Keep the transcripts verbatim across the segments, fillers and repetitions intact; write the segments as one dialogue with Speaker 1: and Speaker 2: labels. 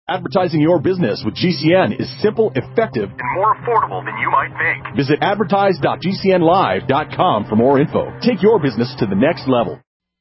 Speaker 1: Advertising your business with G C N is simple, effective,
Speaker 2: and more affordable than you might think.
Speaker 1: Visit advertise dot g c n live dot com for more info. Take your business to the next level.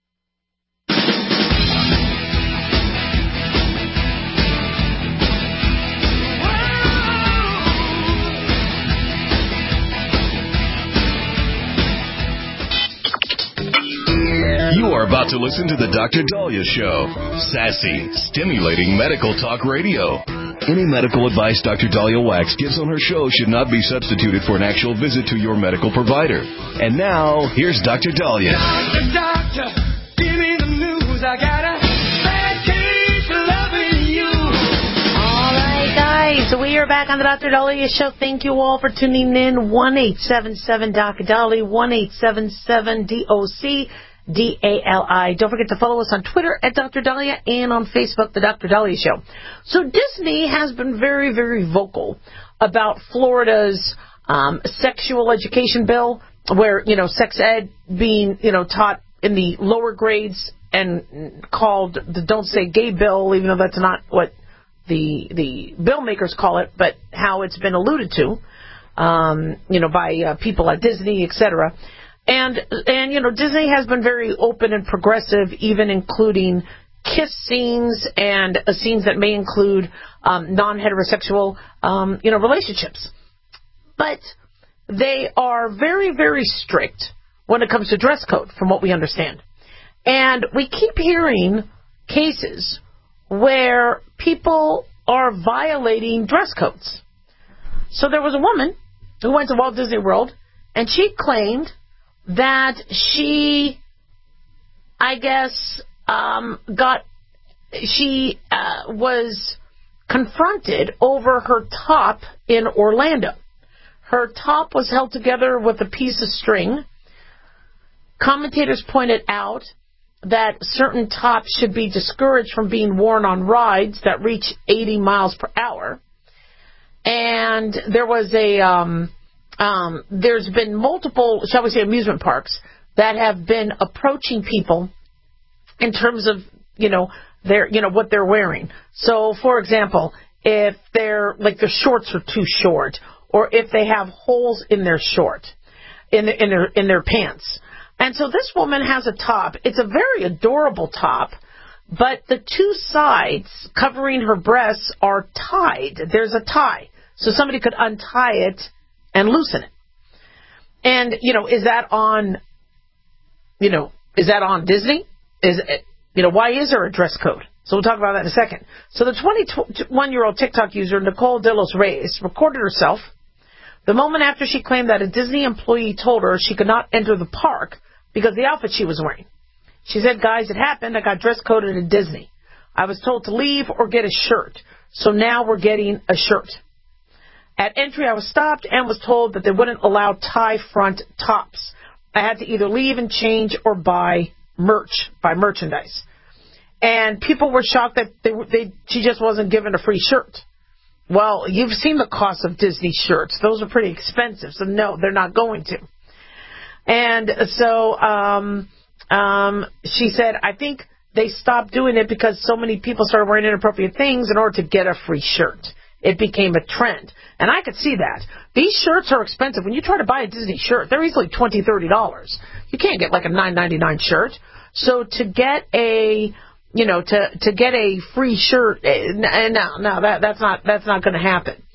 Speaker 3: You are about to listen to the Doctor Dahlia Show. Sassy, stimulating medical talk radio. Any medical advice Doctor Dahlia Wax gives on her show should not be substituted for an actual visit to your medical provider. And now, here's Doctor Dahlia.
Speaker 4: Doctor, doctor, give me the news. I got a bad case of loving you.
Speaker 5: All right, guys. So we are back on the Doctor Dahlia Show. Thank you all for tuning in. one eight seven seven D O C D A L I, one eight seven seven D O C D A L I. Don't forget to follow us on Twitter at Doctor Dahlia and on Facebook, The Doctor Dahlia Show. So Disney has been very, very vocal about Florida's um, sexual education bill, where, you know, sex ed being, you know, taught in the lower grades and called the Don't Say Gay bill, even though that's not what the the bill makers call it, but how it's been alluded to, um, you know, by uh, people at Disney, et cetera. And, and, you know, Disney has been very open and progressive, even including kiss scenes and uh, scenes that may include um, non-heterosexual, um, you know, relationships. But they are very, very strict when it comes to dress code, from what we understand. And we keep hearing cases where people are violating dress codes. So there was a woman who went to Walt Disney World, and she claimed that she, I guess, um, got, she uh, was confronted over her top in Orlando. Her top was held together with a piece of string. Commentators pointed out that certain tops should be discouraged from being worn on rides that reach eighty miles per hour. And there was a... Um, Um, there's been multiple, shall we say, amusement parks that have been approaching people in terms of, you know, their, you know, what they're wearing. So, for example, if they're, like, their shorts are too short, or if they have holes in their short, in their, in their, in their pants. And so this woman has a top. It's a very adorable top, but the two sides covering her breasts are tied. There's a tie. So somebody could untie it and loosen it. And, you know, is that on, you know, is that on Disney? Is it, you know, why is there a dress code? So we'll talk about that in a second. So the twenty-one-year-old TikTok user, Nicole De Los Reyes, recorded herself the moment after she claimed that a Disney employee told her she could not enter the park because of the outfit she was wearing. She said, guys, it happened. I got dress coded at Disney. I was told to leave or get a shirt. So now we're getting a shirt. At entry, I was stopped and was told that they wouldn't allow tie front tops. I had to either leave and change or buy merch, buy merchandise. And people were shocked that they, they, she just wasn't given a free shirt. Well, you've seen the cost of Disney shirts. Those are pretty expensive, so no, they're not going to. And so um, um, she said, I think they stopped doing it because so many people started wearing inappropriate things in order to get a free shirt. It became a trend. And I could see that. These shirts are expensive. When you try to buy a Disney shirt, they're easily twenty dollars, thirty dollars. You can't get like a nine ninety-nine shirt. So to get a, you know, to, to get a free shirt, no, no, that, that's not, that's not going to happen.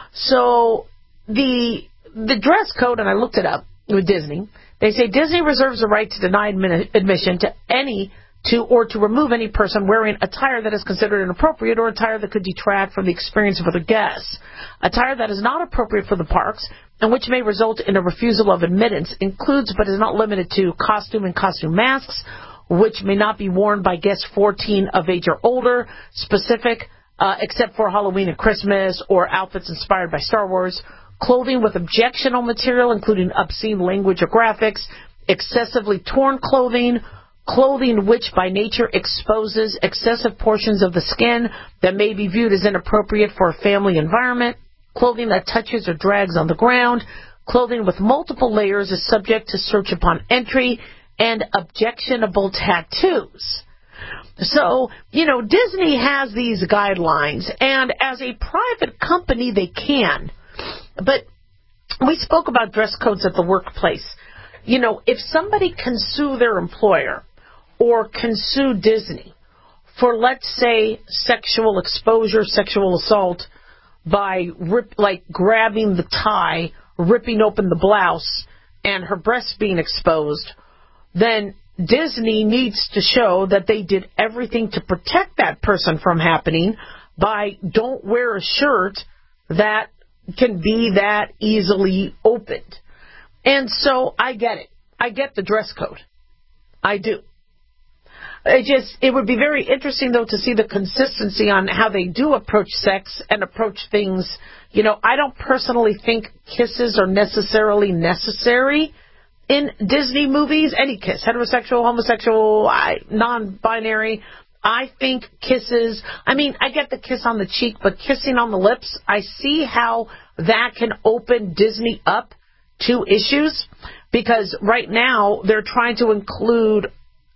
Speaker 5: So the, the dress code, and I looked it up with Disney, they say Disney reserves the right to deny admission to any to or to remove any person wearing attire that is considered inappropriate or attire that could detract from the experience of other guests. Attire that is not appropriate for the parks and which may result in a refusal of admittance includes but is not limited to costume and costume masks, which may not be worn by guests fourteen of age or older, specific uh, except for Halloween and Christmas, or outfits inspired by Star Wars, clothing with objectionable material including obscene language or graphics, excessively torn clothing, clothing which by nature exposes excessive portions of the skin that may be viewed as inappropriate for a family environment, clothing that touches or drags on the ground, clothing with multiple layers is subject to search upon entry, and objectionable tattoos. So, you know, Disney has these guidelines, and as a private company, they can. But we spoke about dress codes at the workplace. You know, if somebody can sue their employer or can sue Disney for, let's say, sexual exposure, sexual assault, by, rip, like, grabbing the tie, ripping open the blouse, and her breasts being exposed, then Disney needs to show that they did everything to protect that person from happening by don't wear a shirt that can be that easily opened. And so I get it. I get the dress code. I do. It just, it would be very interesting, though, to see the consistency on how they do approach sex and approach things. You know, I don't personally think kisses are necessarily necessary in Disney movies. Any kiss, heterosexual, homosexual, I, non-binary. I think kisses, I mean, I get the kiss on the cheek, but kissing on the lips, I see how that can open Disney up to issues, because right now they're trying to include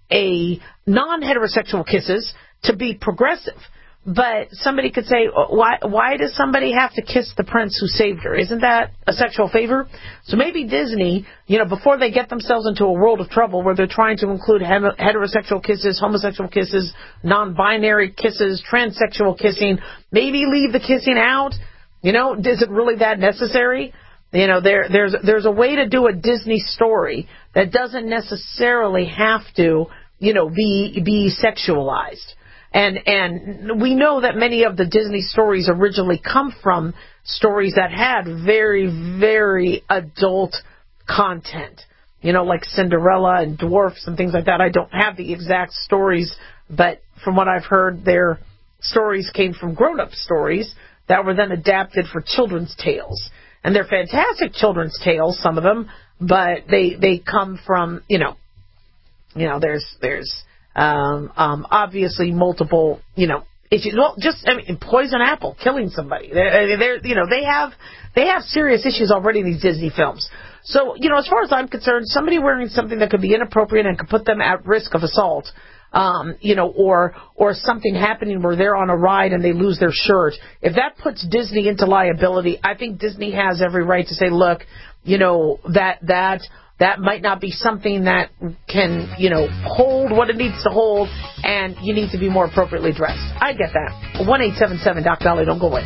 Speaker 5: a non-heterosexual kisses to be progressive. But somebody could say, why why does somebody have to kiss the prince who saved her? Isn't that a sexual favor? So maybe Disney, you know, before they get themselves into a world of trouble where they're trying to include heterosexual kisses, homosexual kisses, non-binary kisses, transsexual kissing, maybe leave the kissing out. You know, is it really that necessary? You know, there there's there's a way to do a Disney story that doesn't necessarily have to, you know, be be sexualized. And and we know that many of the Disney stories originally come from stories that had very, very adult content. You know, like Cinderella and dwarfs and things like that. I don't have the exact stories, but from what I've heard, their stories came from grown-up stories that were then adapted for children's tales. And they're fantastic children's tales, some of them, but they they come from, you know, you know, there's there's um, um, obviously multiple, you know, issues. Well, just I mean, poison apple, killing somebody. They're, they're you know they have they have serious issues already in these Disney films. So, you know, as far as I'm concerned, somebody wearing something that could be inappropriate and could put them at risk of assault, um, you know, or or something happening where they're on a ride and they lose their shirt, if that puts Disney into liability, I think Disney has every right to say, look, you know, that that that might not be something that can, you know, hold what it needs to hold, and you need to be more appropriately dressed. I get that. one eight seven seven Doc Dolly, don't go away.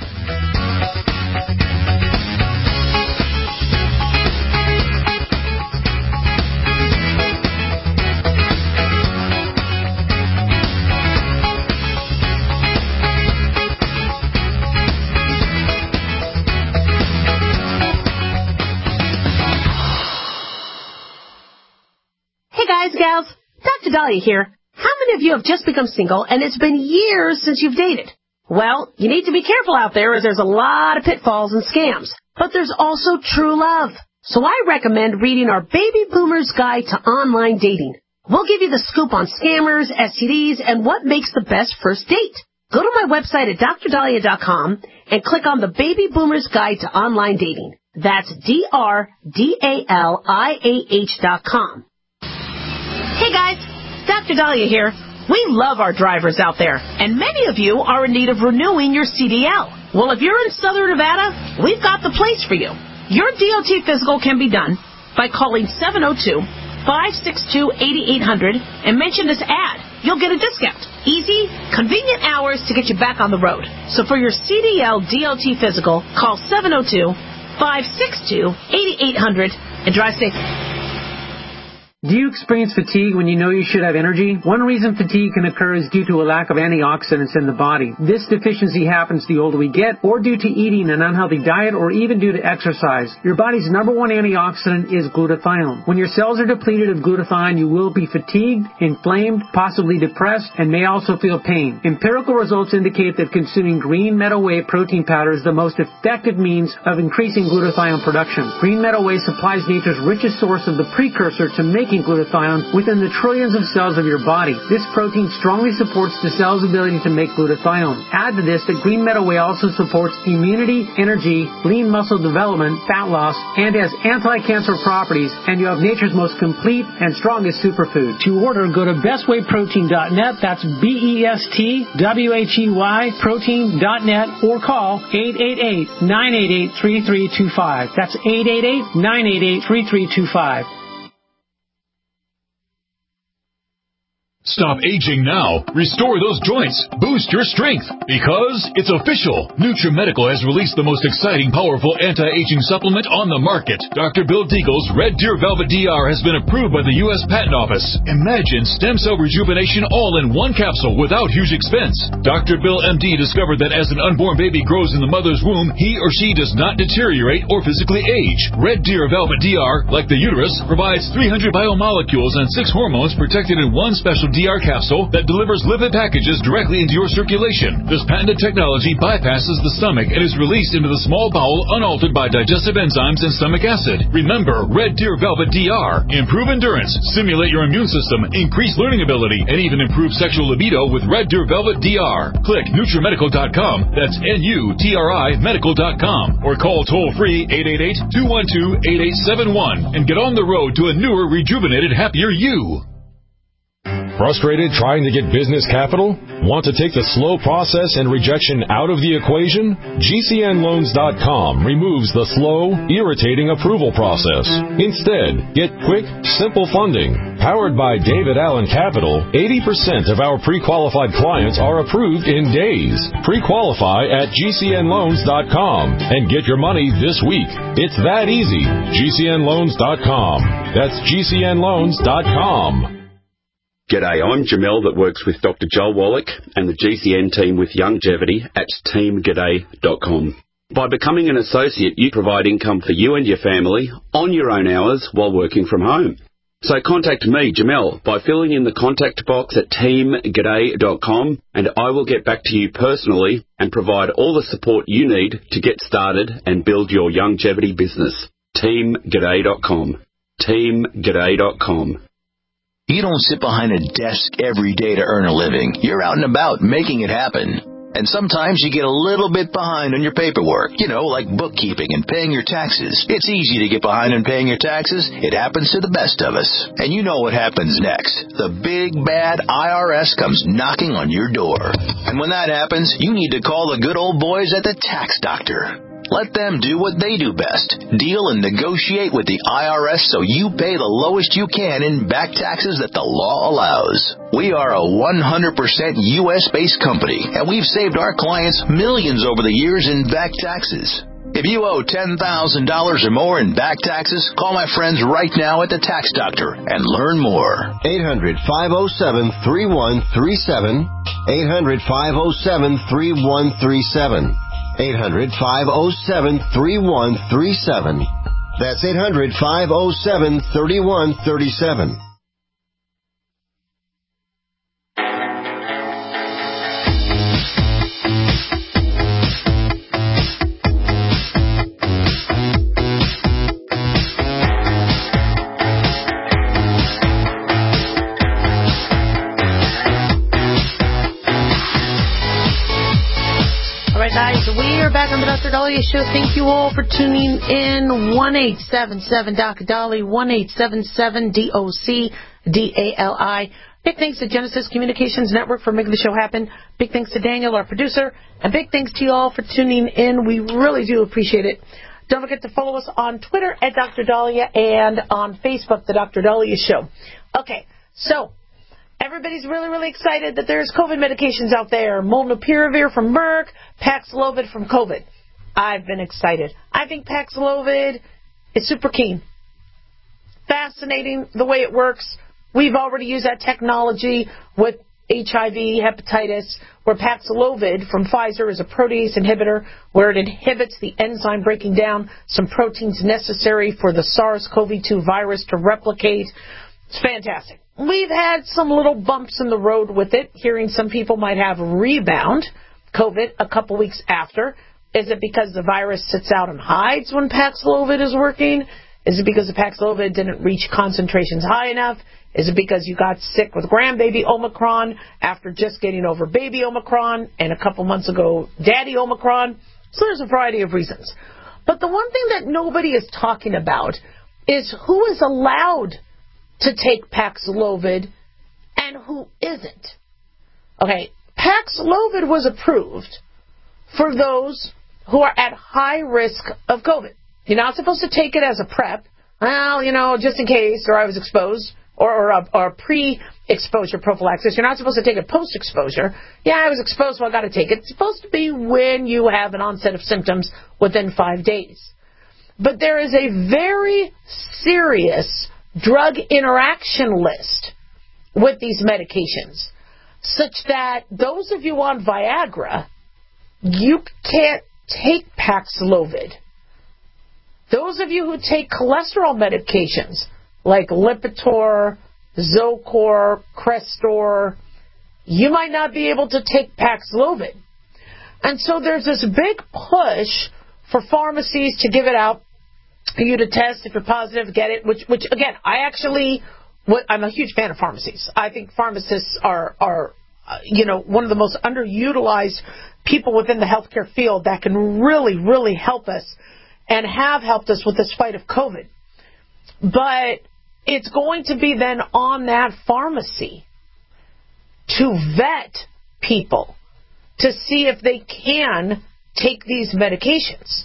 Speaker 6: Guys, gals, Doctor Dahlia here. How many of you have just become single and it's been years since you've dated? Well, you need to be careful out there, as there's a lot of pitfalls and scams. But there's also true love. So I recommend reading our Baby Boomer's Guide to Online Dating. We'll give you the scoop on scammers, S T Ds, and what makes the best first date. Go to my website at dr dahlia dot com and click on the Baby Boomer's Guide to Online Dating. That's D R D A L I A H dot com. Hey guys, Doctor Dahlia here. We love our drivers out there, and many of you are in need of renewing your C D L. Well, if you're in Southern Nevada, we've got the place for you. Your D O T physical can be done by calling seven oh two, five six two, eight eight hundred and mention this ad. You'll get a discount. Easy, convenient hours to get you back on the road. So for your C D L D O T physical, call seven oh two, five six two, eight eight hundred and drive safe.
Speaker 7: Do you experience fatigue when you know you should have energy? One reason fatigue can occur is due to a lack of antioxidants in the body. This deficiency happens the older we get, or due to eating an unhealthy diet, or even due to exercise. Your body's number one antioxidant is glutathione. When your cells are depleted of glutathione, you will be fatigued, inflamed, possibly depressed, and may also feel pain. Empirical results indicate that consuming green meadow whey protein powder is the most effective means of increasing glutathione production. Green meadow whey supplies nature's richest source of the precursor to making protein glutathione within the trillions of cells of your body. This protein strongly supports the cell's ability to make glutathione. Add to this that green meadow whey also supports immunity, energy, lean muscle development, fat loss, and has anti-cancer properties, and you have nature's most complete and strongest superfood. To order, go to best way protein dot net. That's B E S T W H E Y protein dot net, or call eight eight eight, nine eight eight, three three two five. That's eight eight eight, nine eight eight, three three two five.
Speaker 8: Stop aging now. Restore those joints. Boost your strength. Because it's official. NutriMedical has released the most exciting, powerful anti-aging supplement on the market. Doctor Bill Deagle's Red Deer Velvet D R has been approved by the U S Patent Office. Imagine stem cell rejuvenation all in one capsule without huge expense. Doctor Bill M D discovered that as an unborn baby grows in the mother's womb, he or she does not deteriorate or physically age. Red Deer Velvet D R, like the uterus, provides three hundred biomolecules and six hormones protected in one special D R capsule that delivers lipid packages directly into your circulation. This patented technology bypasses the stomach and is released into the small bowel unaltered by digestive enzymes and stomach acid. Remember, Red Deer Velvet D R. Improve endurance, stimulate your immune system, increase learning ability, and even improve sexual libido with Red Deer Velvet D R. Click NutriMedical dot com. That's N U T R I medical dot com. Or call toll-free eight eight eight, two one two, eight eight seven one and get on the road to a newer, rejuvenated, happier you.
Speaker 9: Frustrated trying to get business capital? Want to take the slow process and rejection out of the equation? G C N loans dot com removes the slow, irritating approval process. Instead, get quick, simple funding. Powered by David Allen Capital, eighty percent of our pre-qualified clients are approved in days. Pre-qualify at G C N loans dot com and get your money this week. It's that easy. G C N loans dot com. That's G C N loans dot com.
Speaker 10: G'day, I'm Jamel that works with Doctor Joel Wallach and the G C N team with Longevity at team g'day dot com. By becoming an associate, you provide income for you and your family on your own hours while working from home. So contact me, Jamel, by filling in the contact box at team g'day dot com, and I will get back to you personally and provide all the support you need to get started and build your longevity business. team g'day dot com. team g'day dot com.
Speaker 3: You don't sit behind a desk every day to earn a living. You're out and about making it happen. And sometimes you get a little bit behind on your paperwork, you know, like bookkeeping and paying your taxes. It's easy to get behind on paying your taxes. It happens to the best of us. And you know what happens next. The big, bad I R S comes knocking on your door. And when that happens, you need to call the good old boys at the Tax Doctor. Let them do what they do best. Deal and negotiate with the I R S so you pay the lowest you can in back taxes that the law allows. We are a one hundred percent U S-based company, and we've saved our clients millions over the years in back taxes. If you owe ten thousand dollars or more in back taxes, call my friends right now at the Tax Doctor and learn more.
Speaker 11: eight hundred, five oh seven, three one three seven. eight hundred, five oh seven, three one three seven. eight hundred, five oh seven, three one three seven. That's eight hundred, five oh seven, three one three seven.
Speaker 5: Guys, we are back on the Doctor Dahlia Show. Thank you all for tuning in. one eight seven seven D O C D A L I, one eight seven seven D O C D A L I. Big thanks to Genesis Communications Network for making the show happen. Big thanks to Daniel, our producer. And big thanks to you all for tuning in. We really do appreciate it. Don't forget to follow us on Twitter at Doctor Dahlia and on Facebook, The Doctor Dahlia Show. Okay, so everybody's really, really excited that there's COVID medications out there. Molnupiravir from Merck, Paxlovid from COVID. I've been excited. I think Paxlovid is super keen. Fascinating the way it works. We've already used that technology with H I V, hepatitis, where Paxlovid from Pfizer is a protease inhibitor, where it inhibits the enzyme breaking down some proteins necessary for the SARS CoV two virus to replicate. It's fantastic. We've had some little bumps in the road with it, hearing some people might have rebound COVID a couple weeks after. Is it because the virus sits out and hides when Paxlovid is working? Is it because the Paxlovid didn't reach concentrations high enough? Is it because you got sick with grandbaby Omicron after just getting over baby Omicron and a couple months ago daddy Omicron? So there's a variety of reasons. But the one thing that nobody is talking about is who is allowed to take Paxlovid and who isn't. Okay, Paxlovid was approved for those who are at high risk of COVID. You're not supposed to take it as a prep. Well, you know, just in case, or I was exposed, or, or, a, or a pre-exposure prophylaxis. You're not supposed to take it post-exposure. Yeah, I was exposed, so I got to take it. It's supposed to be when you have an onset of symptoms within five days. But there is a very serious drug interaction list with these medications, such that those of you on Viagra, you can't take Paxlovid. Those of you who take cholesterol medications like Lipitor, Zocor, Crestor, you might not be able to take Paxlovid. And so there's this big push for pharmacies to give it out for you to test. If you're positive, get it, which, which again, I actually, I'm a huge fan of pharmacies. I think pharmacists are, are uh, you know, one of the most underutilized people within the healthcare field that can really, really help us and have helped us with this fight of COVID. But it's going to be then on that pharmacy to vet people to see if they can take these medications.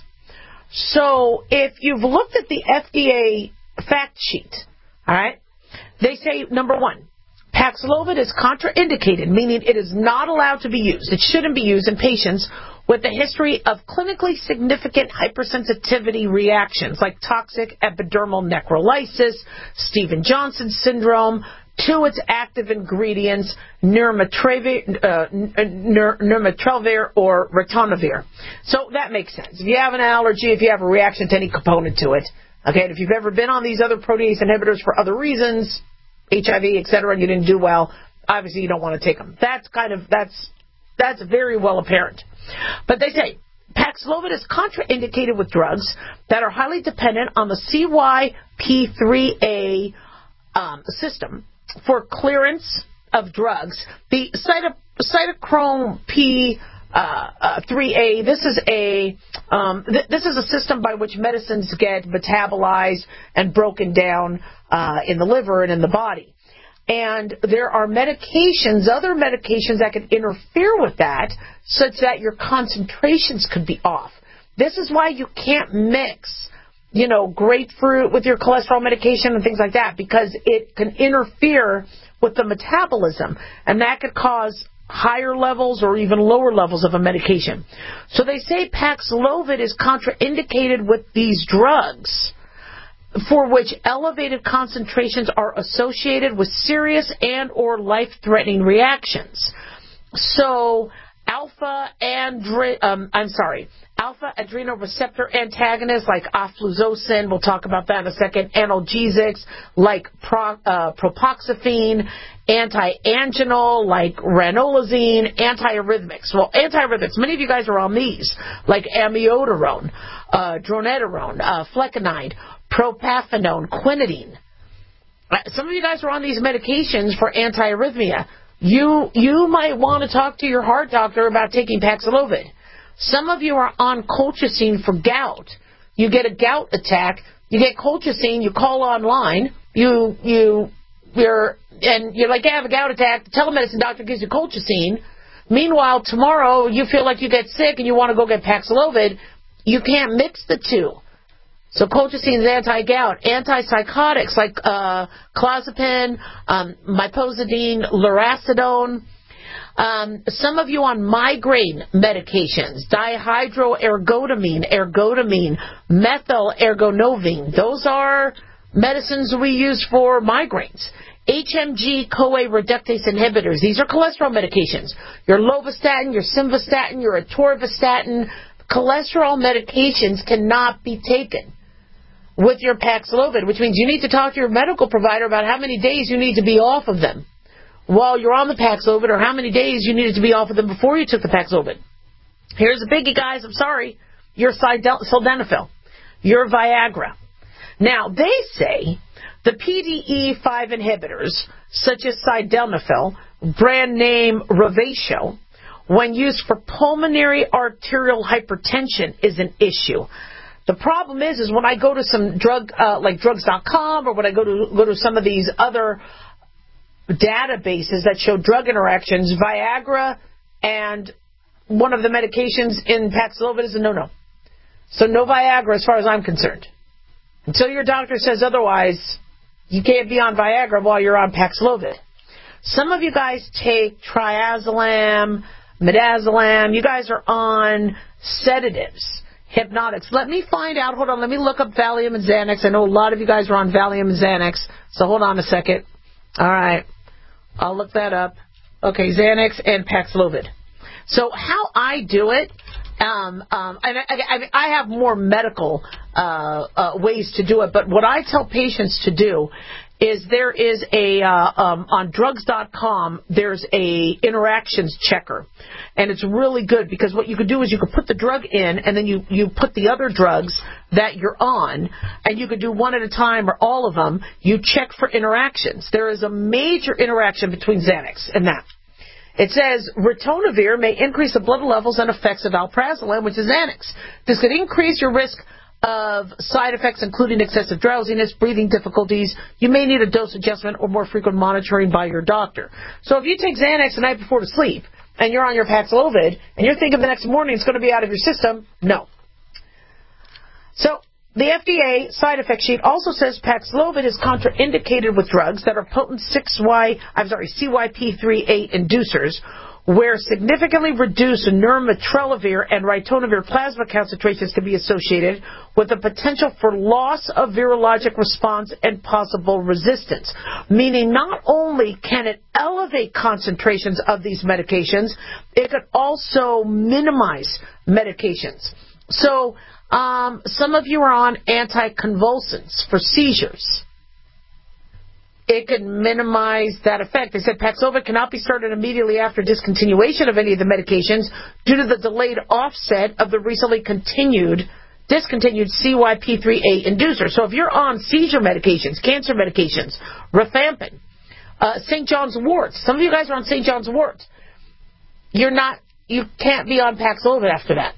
Speaker 5: So if you've looked at the F D A fact sheet, all right, they say, number one, Paxlovid is contraindicated, meaning it is not allowed to be used. It shouldn't be used in patients with a history of clinically significant hypersensitivity reactions like toxic epidermal necrolysis, Stevens-Johnson syndrome, to its active ingredients, nirmatrelvir, uh, nirmatrelvir or ritonavir. So that makes sense. If you have an allergy, if you have a reaction to any component to it, okay, and if you've ever been on these other protease inhibitors for other reasons, H I V, et cetera, and you didn't do well, obviously you don't want to take them. That's kind of, that's, that's very well apparent. But they say Paxlovid is contraindicated with drugs that are highly dependent on the C Y P three A um, system for clearance of drugs. The cyto, cytochrome P uh, uh, three A, this is a um, th- this is a system by which medicines get metabolized and broken down uh, in the liver and in the body. And there are medications, other medications that can interfere with that, such that your concentrations could be off. This is why you can't mix, you know, grapefruit with your cholesterol medication and things like that, because it can interfere with the metabolism, and that could cause higher levels or even lower levels of a medication. So they say Paxlovid is contraindicated with these drugs, for which elevated concentrations are associated with serious and or life-threatening reactions. So alpha andri- um, I'm sorry, alpha adrenoreceptor antagonists like ofloxacin, we'll talk about that in a second, analgesics like pro, uh, propoxyphene, anti-anginal like ranolazine, antiarrhythmics. Well, antiarrhythmics, many of you guys are on these, like amiodarone, uh, dronedarone, uh, flecainide, propafenone, quinidine. Some of you guys are on these medications for antiarrhythmia. You you might want to talk to your heart doctor about taking Paxlovid. Some of you are on colchicine for gout. You get a gout attack, you get colchicine, you call online, you you you're and you're like, I have a gout attack. The telemedicine doctor gives you colchicine. Meanwhile, tomorrow you feel like you get sick and you want to go get Paxlovid. You can't mix the two. So colchicine is anti-gout. Antipsychotics like uh, clozapine, um, mipozidine, lurasidone. Um, some of you on migraine medications, dihydroergotamine, ergotamine, methylergonovine. Those are medicines we use for migraines. H M G-CoA reductase inhibitors. These are cholesterol medications. Your lovastatin, your simvastatin, your atorvastatin. Cholesterol medications cannot be taken with your Paxlovid, which means you need to talk to your medical provider about how many days you need to be off of them while you're on the Paxlovid, or how many days you needed to be off of them before you took the Paxlovid. Here's a biggie, guys. I'm sorry. Your sildenafil. Your Viagra. Now, they say the P D E five inhibitors, such as sildenafil, brand name Revatio, when used for pulmonary arterial hypertension, is an issue. The problem is, is when I go to some drug, uh, like drugs dot com, or when I go to go to some of these other databases that show drug interactions, Viagra and one of the medications in Paxlovid is a no-no. So no Viagra as far as I'm concerned. Until your doctor says otherwise, you can't be on Viagra while you're on Paxlovid. Some of you guys take triazolam, midazolam. You guys are on sedatives, hypnotics. Let me find out. Hold on. Let me look up Valium and Xanax. I know a lot of you guys are on Valium and Xanax, so hold on a second. All right. I'll look that up. Okay, Xanax and Paxlovid. So how I do it, um, um, and I, I, I have more medical uh, uh, ways to do it, but what I tell patients to do is there is a, uh, um, on drugs dot com, there's a interactions checker. And it's really good because what you could do is you could put the drug in and then you, you put the other drugs that you're on, and you could do one at a time or all of them. You check for interactions. There is a major interaction between Xanax and that. It says ritonavir may increase the blood levels and effects of alprazolam, which is Xanax. This could increase your risk of side effects, including excessive drowsiness, breathing difficulties. You may need a dose adjustment or more frequent monitoring by your doctor. So if you take Xanax the night before to sleep and you're on your Paxlovid and you're thinking the next morning it's going to be out of your system, no. So the F D A side effect sheet also says Paxlovid is contraindicated with drugs that are potent six Y, I'm sorry, C Y P three eight inducers, where significantly reduced nirmatrelvir and ritonavir plasma concentrations can be associated with the potential for loss of virologic response and possible resistance. Meaning not only can it elevate concentrations of these medications, it could also minimize medications. So um, some of you are on anticonvulsants for seizures. It can minimize that effect. They said Paxlovid cannot be started immediately after discontinuation of any of the medications due to the delayed offset of the recently continued, discontinued C Y P three eight inducer. So if you're on seizure medications, cancer medications, rifampin, uh, Saint John's wort, some of you guys are on Saint John's wort, you're not, you can't be on Paxlovid after that.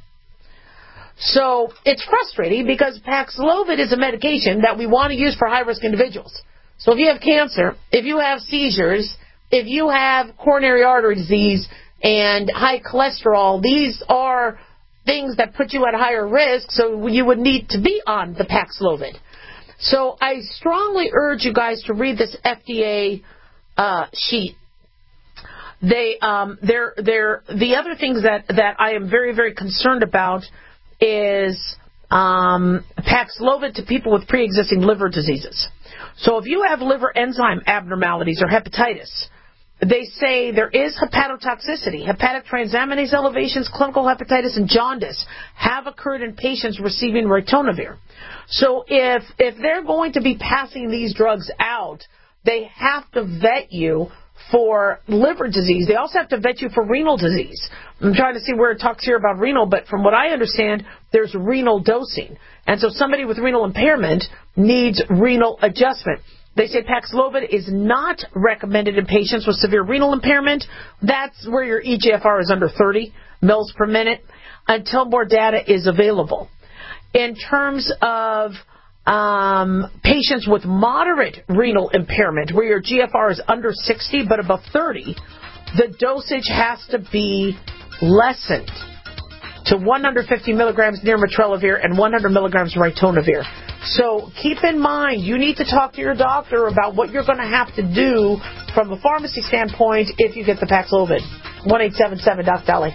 Speaker 5: So it's frustrating because Paxlovid is a medication that we want to use for high-risk individuals. So if you have cancer, if you have seizures, if you have coronary artery disease and high cholesterol, these are things that put you at higher risk, so you would need to be on the Paxlovid. So I strongly urge you guys to read this F D A uh, sheet. They, um, they're, they're, the other things that, that I am very, very concerned about is um, Paxlovid to people with pre-existing liver diseases. So if you have liver enzyme abnormalities or hepatitis, they say there is hepatotoxicity. Hepatic transaminase elevations, clinical hepatitis, and jaundice have occurred in patients receiving ritonavir. So if if they're going to be passing these drugs out, they have to vet you for liver disease. They also have to vet you for renal disease. I'm trying to see where it talks here about renal, but from what I understand, there's renal dosing. And so somebody with renal impairment needs renal adjustment. They say Paxlovid is not recommended in patients with severe renal impairment. That's where your E G F R is under thirty mils per minute until more data is available. In terms of um, patients with moderate renal impairment, where your G F R is under sixty but above thirty, the dosage has to be lessened to one hundred fifty milligrams nirmatrelvir and one hundred milligrams ritonavir. So keep in mind, you need to talk to your doctor about what you're going to have to do from a pharmacy standpoint if you get the Paxlovid. one eight seven seven Doc Dolly.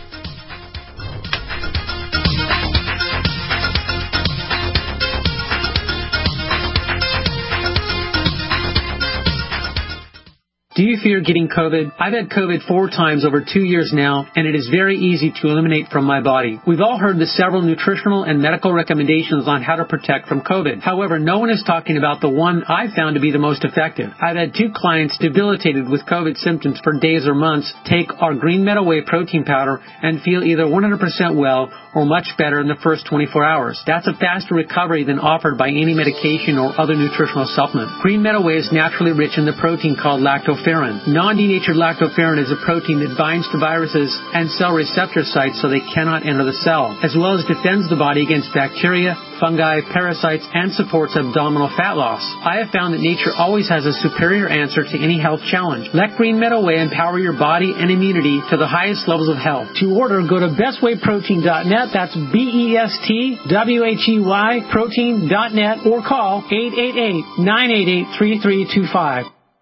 Speaker 7: Do you fear getting COVID? I've had COVID four times over two years now, and it is very easy to eliminate from my body. We've all heard the several nutritional and medical recommendations on how to protect from COVID. However, no one is talking about the one I found to be the most effective. I've had two clients debilitated with COVID symptoms for days or months take our Green Meadow Whey protein powder and feel either one hundred percent well or much better in the first twenty-four hours. That's a faster recovery than offered by any medication or other nutritional supplement. Green Meadow Whey is naturally rich in the protein called lactoferrin. Non-denatured lactoferrin is a protein that binds to viruses and cell receptor sites so they cannot enter the cell, as well as defends the body against bacteria, fungi, parasites, and supports abdominal fat loss. I have found that nature always has a superior answer to any health challenge. Let Green Meadow Whey empower your body and immunity to the highest levels of health. To order, go to best way protein dot net. That's B E S T W H E Y protein dot net or call eight eight eight, nine eight eight, three three two five.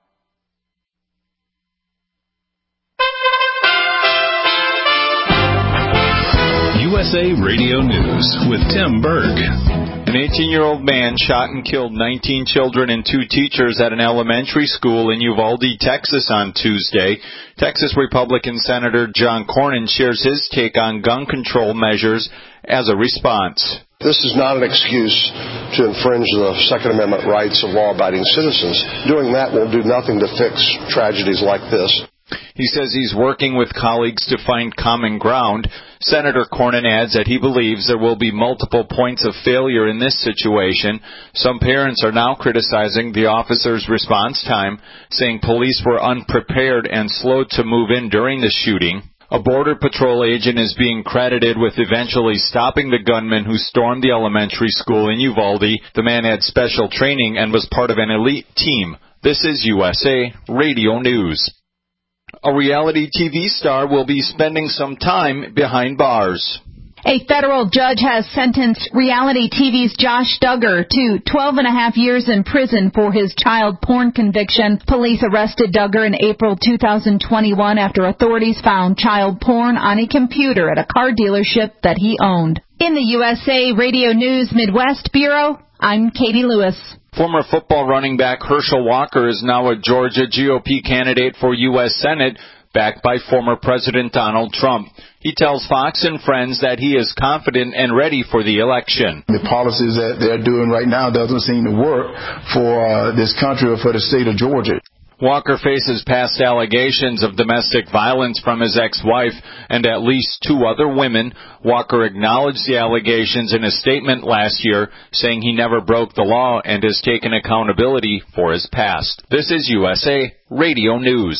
Speaker 12: U S A Radio News with Tim Berg.
Speaker 13: An eighteen-year-old man shot and killed nineteen children and two teachers at an elementary school in Uvalde, Texas on Tuesday. Texas Republican Senator John Cornyn shares his take on gun control measures as a response.
Speaker 14: This is not an excuse to infringe the Second Amendment rights of law-abiding citizens. Doing that will do nothing to fix tragedies like this.
Speaker 13: He says he's working with colleagues to find common ground. Senator Cornyn adds that he believes there will be multiple points of failure in this situation. Some parents are now criticizing the officer's response time, saying police were unprepared and slow to move in during the shooting. A Border Patrol agent is being credited with eventually stopping the gunman who stormed the elementary school in Uvalde. The man had special training and was part of an elite team. This is U S A Radio News. A reality T V star will be spending some time behind bars.
Speaker 15: A federal judge has sentenced reality T V's Josh Duggar to twelve and a half years in prison for his child porn conviction. Police arrested Duggar in April two thousand twenty-one after authorities found child porn on a computer at a car dealership that he owned. In the U S A Radio News Midwest Bureau, I'm Katie Lewis.
Speaker 13: Former football running back Herschel Walker is now a Georgia G O P candidate for U S Senate, backed by former President Donald Trump. He tells Fox and Friends that he is confident and ready for the election.
Speaker 16: The policies that they're doing right now doesn't seem to work for uh, this country or for the state of Georgia.
Speaker 13: Walker faces past allegations of domestic violence from his ex-wife and at least two other women. Walker acknowledged the allegations in a statement last year, saying he never broke the law and has taken accountability for his past. This is U S A Radio News.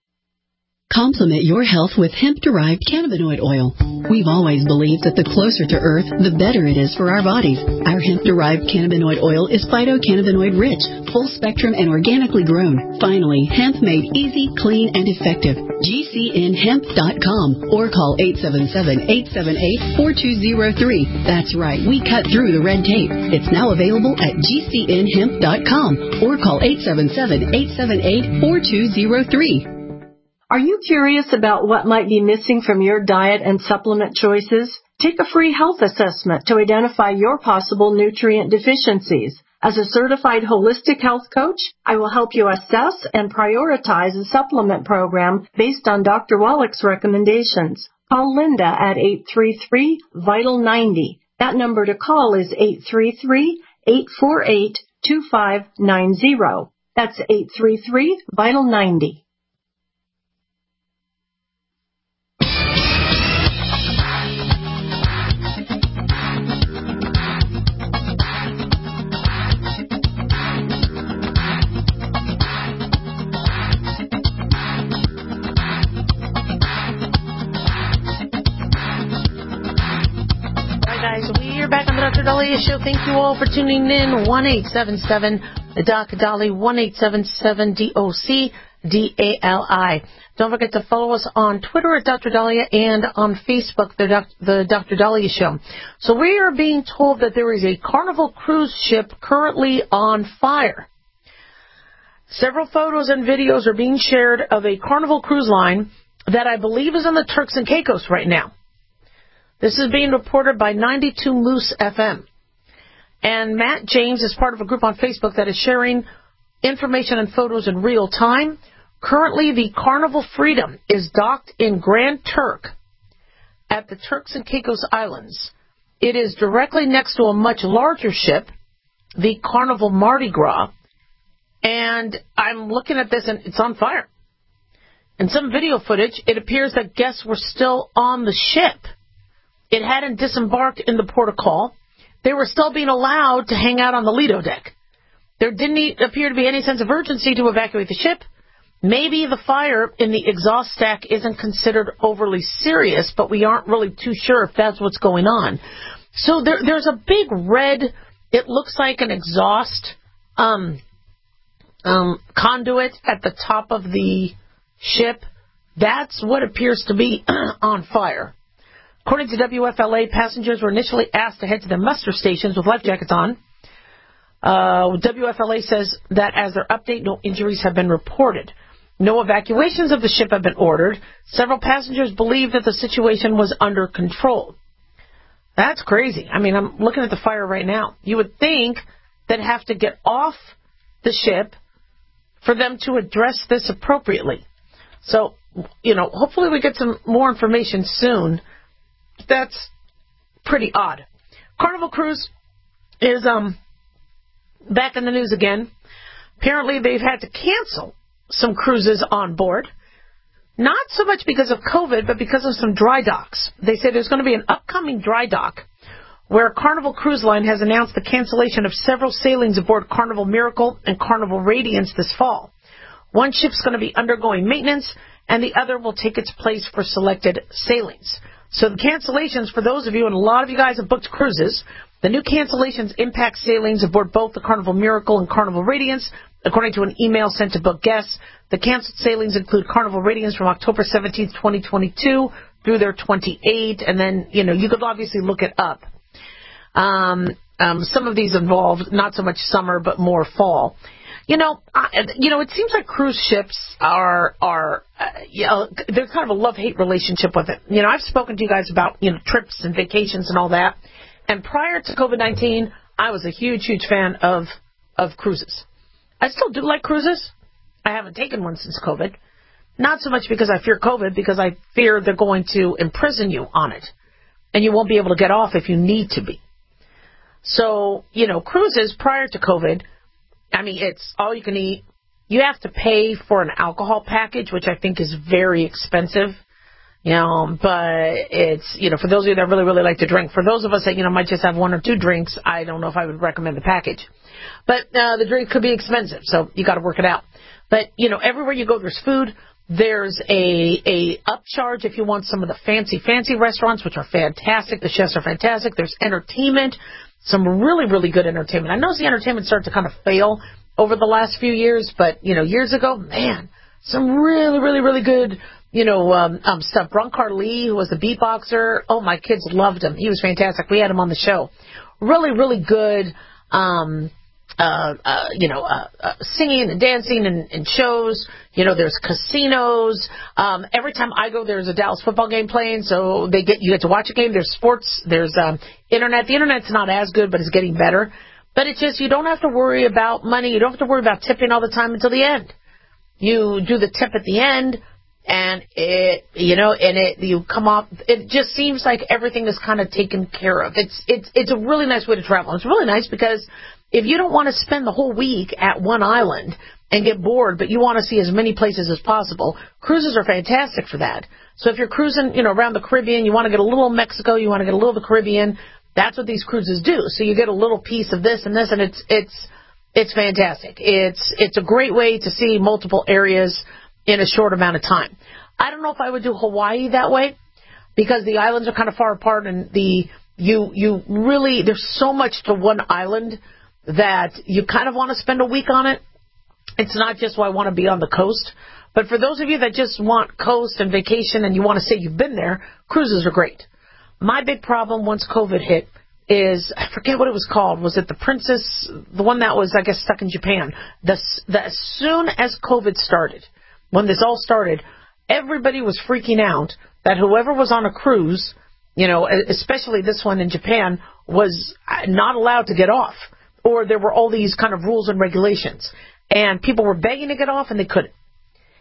Speaker 17: Complement your health with hemp-derived cannabinoid oil. We've always believed that the closer to Earth, the better it is for our bodies. Our hemp-derived cannabinoid oil is phytocannabinoid-rich, full-spectrum, and organically grown. Finally, hemp made easy, clean, and effective. G C N hemp dot com or call eight seven seven, eight seven eight, four two zero three. That's right, we cut through the red tape. It's now available at G C N hemp dot com or call eight seven seven, eight seven eight, four two zero three.
Speaker 18: Are you curious about what might be missing from your diet and supplement choices? Take a free health assessment to identify your possible nutrient deficiencies. As a certified holistic health coach, I will help you assess and prioritize a supplement program based on Doctor Wallach's recommendations. Call Linda at eight three three, vital ninety. That number to call is eight three three, eight four eight, two five nine zero. That's eight three three, vital ninety.
Speaker 5: Back on the Doctor Dahlia Show. Thank you all for tuning in. one eight seven seven Doc Dali, one eight seven seven D O C D A L I. Don't forget to follow us on Twitter at Doctor Dahlia and on Facebook, the, doc, the Doctor Dahlia Show. So we are being told that there is a Carnival cruise ship currently on fire. Several photos and videos are being shared of a Carnival cruise line that I believe is in the Turks and Caicos right now. This is being reported by ninety-two Moose F M. And Matt James is part of a group on Facebook that is sharing information and photos in real time. Currently, the Carnival Freedom is docked in Grand Turk at the Turks and Caicos Islands. It is directly next to a much larger ship, the Carnival Mardi Gras, and I'm looking at this and it's on fire. In some video footage, it appears that guests were still on the ship. It hadn't disembarked in the port of call. They were still being allowed to hang out on the Lido deck. There didn't appear to be any sense of urgency to evacuate the ship. Maybe the fire in the exhaust stack isn't considered overly serious, but we aren't really too sure if that's what's going on. So there, there's a big red, it looks like an exhaust um, um, conduit at the top of the ship. That's what appears to be on fire. According to W F L A, passengers were initially asked to head to their muster stations with life jackets on. Uh, W F L A says that as their update, no injuries have been reported. No evacuations of the ship have been ordered. Several passengers believe that the situation was under control. That's crazy. I mean, I'm looking at the fire right now. You would think they'd have to get off the ship for them to address this appropriately. So, you know, hopefully we get some more information soon. That's pretty odd. Carnival Cruise is um back in the news again. Apparently they've had to cancel some cruises on board. Not so much because of COVID, but because of some dry docks. They say there's going to be an upcoming dry dock where Carnival Cruise Line has announced the cancellation of several sailings aboard Carnival Miracle and Carnival Radiance this fall. One ship's going to be undergoing maintenance, and the other will take its place for selected sailings. So the cancellations, for those of you, and a lot of you guys have booked cruises, the new cancellations impact sailings aboard both the Carnival Miracle and Carnival Radiance. According to an email sent to book guests, the canceled sailings include Carnival Radiance from October seventeenth, twenty twenty-two through their twenty-eighth, and then, you know, you could obviously look it up. Um, um, some of these involved not so much summer, but more fall. You know, I, you know, it seems like cruise ships are, are, uh, you know, there's kind of a love-hate relationship with it. You know, I've spoken to you guys about, you know, trips and vacations and all that. And prior to COVID nineteen, I was a huge, huge fan of, of cruises. I still do like cruises. I haven't taken one since COVID. Not so much because I fear COVID, because I fear they're going to imprison you on it. And you won't be able to get off if you need to be. So, you know, cruises prior to COVID, I mean, it's all you can eat. You have to pay for an alcohol package, which I think is very expensive. You know, but it's, you know, for those of you that really, really like to drink. For those of us that, you know, might just have one or two drinks, I don't know if I would recommend the package. But uh, the drink could be expensive, so you got to work it out. But, you know, everywhere you go, there's food. There's a, a upcharge if you want some of the fancy, fancy restaurants, which are fantastic. The chefs are fantastic. There's entertainment, some really, really good entertainment. I know the entertainment started to kind of fail over the last few years, but, you know, years ago, man, some really, really, really good, you know, um, um, stuff. Broncar Lee, who was the beatboxer, oh, my kids loved him. He was fantastic. We had him on the show. Really, really good, um, uh, uh, you know, uh, uh, singing and dancing and, and shows. You know, there's casinos. Um, every time I go, there's a Dallas football game playing, so they get you get to watch a game. There's sports. There's um, internet. The internet's not as good, but it's getting better. But it's just, you don't have to worry about money. You don't have to worry about tipping all the time until the end. You do the tip at the end, and it, you know, and it, you come off. It just seems like everything is kind of taken care of. It's, it's, it's a really nice way to travel. It's really nice because if you don't want to spend the whole week at one island and get bored, but you want to see as many places as possible, cruises are fantastic for that. So if you're cruising, you know, around the Caribbean, you want to get a little of Mexico, you want to get a little of the Caribbean, that's what these cruises do. So you get a little piece of this and this, and it's, it's, it's fantastic. It's, it's a great way to see multiple areas in a short amount of time. I don't know if I would do Hawaii that way, because the islands are kind of far apart, and the, you, you really, there's so much to one island that you kind of want to spend a week on it. It's not just, well, I want to be on the coast. But for those of you that just want coast and vacation and you want to say you've been there, cruises are great. My big problem once COVID hit is, I forget what it was called. Was it the Princess, the one that was, I guess, stuck in Japan? The, the, as soon as COVID started, when this all started, everybody was freaking out that whoever was on a cruise, you know, especially this one in Japan, was not allowed to get off. Or there were all these kind of rules and regulations. And people were begging to get off, and they couldn't.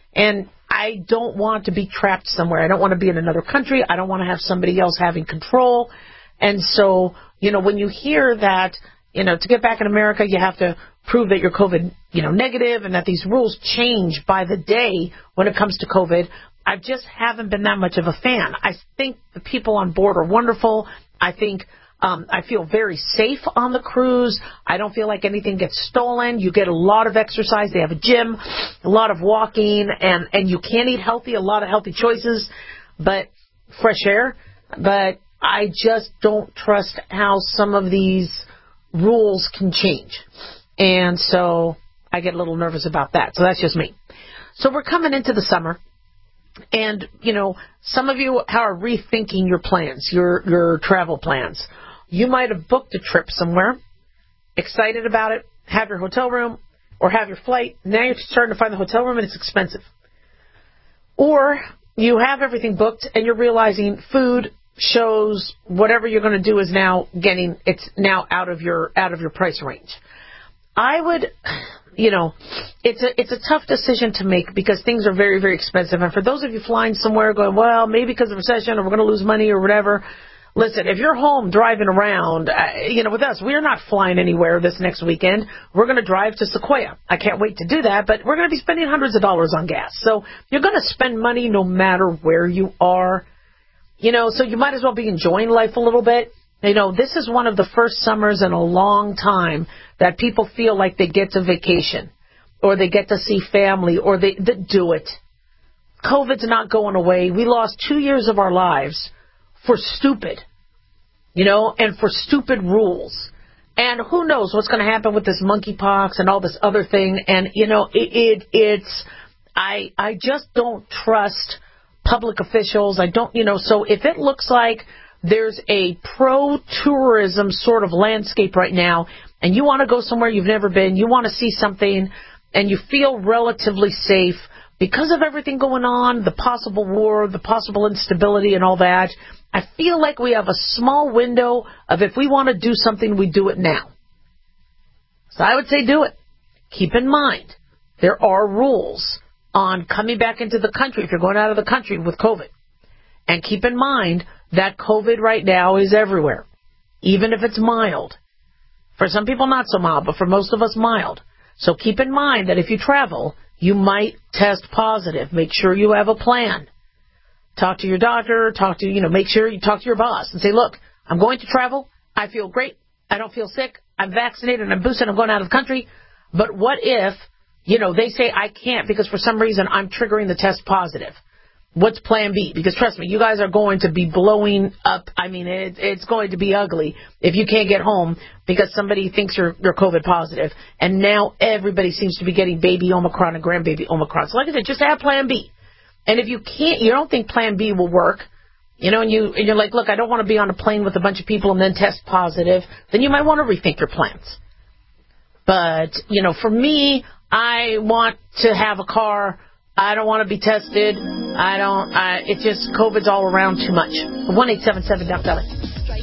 Speaker 5: And I don't want to be trapped somewhere. I don't want to be in another country. I don't want to have somebody else having control. And so, you know, when you hear that, you know, to get back in America, you have to prove that you're COVID, you know, negative, and that these rules change by the day when it comes to COVID, I just haven't been that much of a fan. I think the people on board are wonderful. I think um, I feel very safe on the cruise. I don't feel like anything gets stolen. You get a lot of exercise. They have a gym, a lot of walking, and, and you can eat healthy, a lot of healthy choices, but fresh air. But I just don't trust how some of these rules can change. And so I get a little nervous about that. So that's just me. So we're coming into the summer. And, you know, some of you are rethinking your plans, your your travel plans. You might have booked a trip somewhere, excited about it, have your hotel room, or have your flight. Now you're starting to find the hotel room and it's expensive. Or you have everything booked and you're realizing food, shows, whatever you're going to do is now getting, it's now out of your out of your price range. I would, you know, it's a it's a tough decision to make because things are very, very expensive. And for those of you flying somewhere going, well, maybe because of recession or we're going to lose money or whatever, listen, if you're home driving around, uh, you know, with us, we're not flying anywhere this next weekend. We're going to drive to Sequoia. I can't wait to do that, but we're going to be spending hundreds of dollars on gas. So you're going to spend money no matter where you are. You know, so you might as well be enjoying life a little bit. You know, this is one of the first summers in a long time that people feel like they get to vacation or they get to see family or they, they do it. COVID's not going away. We lost two years of our lives for stupid, you know, and for stupid rules. And who knows what's going to happen with this monkeypox and all this other thing. And, you know, it, it it's, I, I just don't trust public officials. I don't, you know, so if it looks like there's a pro-tourism sort of landscape right now, and you want to go somewhere you've never been, you want to see something, and you feel relatively safe because of everything going on, the possible war, the possible instability and all that, I feel like we have a small window of if we want to do something, we do it now. So I would say do it. Keep in mind, there are rules on coming back into the country if you're going out of the country with COVID. And keep in mind that COVID right now is everywhere, even if it's mild. For some people, not so mild, but for most of us, mild. So keep in mind that if you travel, you might test positive. Make sure you have a plan. Talk to your doctor, talk to, you know, make sure you talk to your boss and say, look, I'm going to travel. I feel great. I don't feel sick. I'm vaccinated. I'm boosted. I'm going out of the country. But what if, you know, they say I can't because for some reason I'm triggering the test positive? What's plan B? Because trust me, you guys are going to be blowing up. I mean, it, it's going to be ugly if you can't get home because somebody thinks you're, you're COVID positive. And now everybody seems to be getting baby Omicron and grandbaby Omicron. So like I said, just have plan B. And if you can't, you don't think plan B will work, you know, and, you, and you're like, look, I don't want to be on a plane with a bunch of people and then test positive, then you might want to rethink your plans. But, you know, for me, I want to have a car. I don't want to be tested. I don't, I, it's just COVID's all around too much. one eight seven seven Doc Dolly.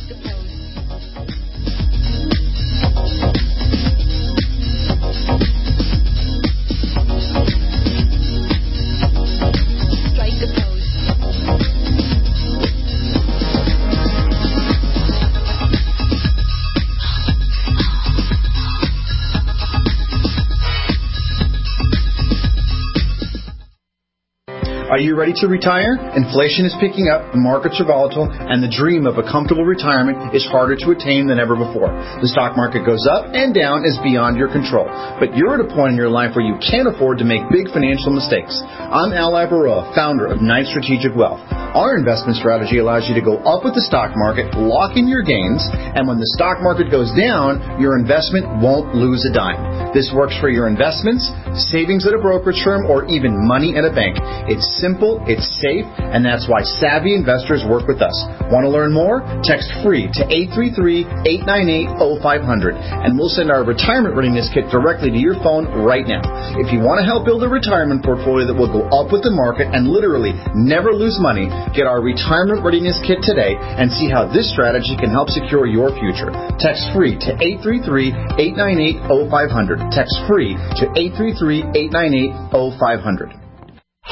Speaker 19: Are you ready to retire? Inflation is picking up, the markets are volatile, and the dream of a comfortable retirement is harder to attain than ever before. The stock market goes up and down is beyond your control. But you're at a point in your life where you can't afford to make big financial mistakes. I'm Al Ibaroa, founder of Knight Strategic Wealth. Our investment strategy allows you to go up with the stock market, lock in your gains, and when the stock market goes down, your investment won't lose a dime. This works for your investments, savings at a brokerage firm, or even money in a bank. It's simple, it's safe, and that's why savvy investors work with us. Want to learn more? Text FREE to eight three three, eight nine eight, oh five hundred, and we'll send our retirement readiness kit directly to your phone right now. If you want to help build a retirement portfolio that will go up with the market and literally never lose money, get our retirement readiness kit today and see how this strategy can help secure your future. Text FREE to eight three three, eight nine eight, oh five hundred. Text FREE to eight three three, eight nine eight, oh five hundred.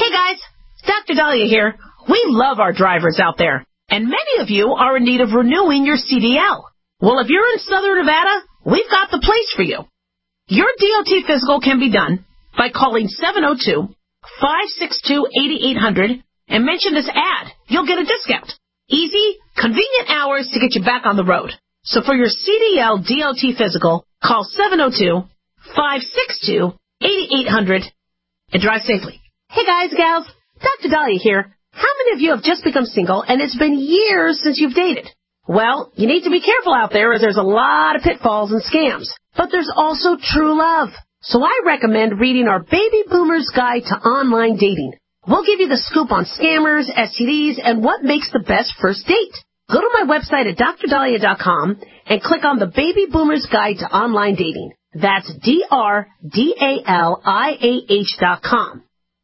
Speaker 6: Doctor Dahlia here. We love our drivers out there, and many of you are in need of renewing your C D L. Well, if you're in Southern Nevada, we've got the place for you. Your D O T physical can be done by calling seven oh two, five six two, eight eight hundred and mention this ad. You'll get a discount. Easy, convenient hours to get you back on the road. So for your C D L D O T physical, call seven oh two, five six two, eight eight hundred and drive safely.
Speaker 18: Hey guys, gals, Doctor Dahlia here. How many of you have just become single and it's been years since you've dated? Well, you need to be careful out there as there's a lot of pitfalls and scams. But there's also true love. So I recommend reading our Baby Boomer's Guide to Online Dating. We'll give you the scoop on scammers, S T Ds, and what makes the best first date. Go to my website at dr dahlia dot com and click on the Baby Boomer's Guide to Online Dating. That's D R D A L I A H dot com.